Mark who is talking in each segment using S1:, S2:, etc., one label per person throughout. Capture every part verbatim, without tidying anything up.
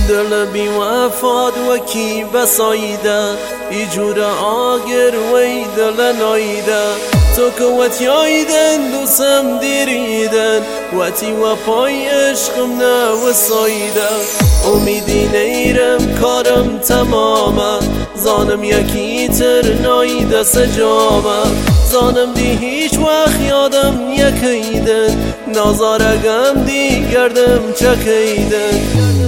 S1: دل بی وفاد وکی بسایده ای جور آگر وی دل نایده تو که وطی آیدن دوسم دیریدن وطی و پای عشقم نوسایده امیدی نیرم کارم تمامه زانم یکی تر نایده سجامه زانم دی هیچ وقت یادم یکیدن نازارگم دی گردم چکیدن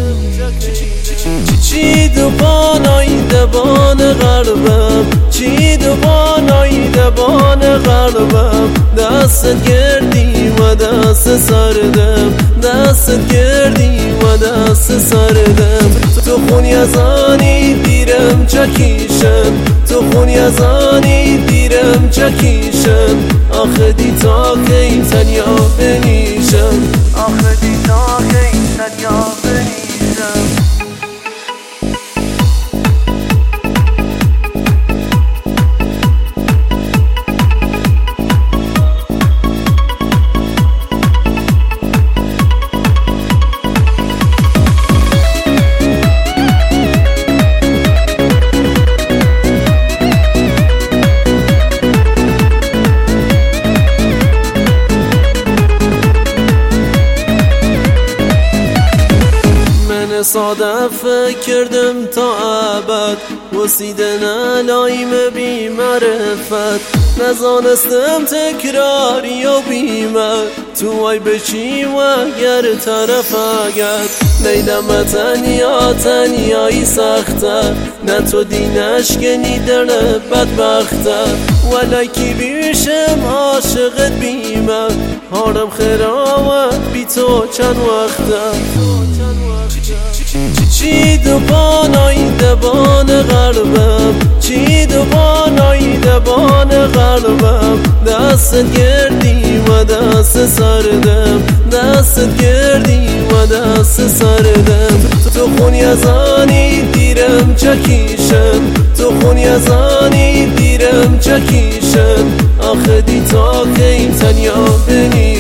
S1: چی دو بانایده بان غربم چی دو بانایده بان غربم دست گردی و دست سردم دست گردی و دست سردم تو خونی از آنی دیرم چکیشم تو خونی از آنی دیرم چکیشم آخه دی تا که این تنیا بمیشم آخه دی تا که این تنیا بمیشم صادف کردم تا ابد وسیدن علائم بی معرفت نزانستم تکراری و بیمت تو ای بچی و گر طرف اگد نیدم تنیا تنیایی سخته نه تو دینش گنی در بدبخته ولیکی بیشم عاشقت بیمت هارم خیراوت بی تو چند وقته چی دو بانایده بان غربم چی دو بانایده بان غربم دست گردی و دست سردم دست گردی و دست سردم تو خونی از آنی دیرم چکیشم تو خونی از آنی دیرم چکیشم آخه دی تا که این تنیا بنی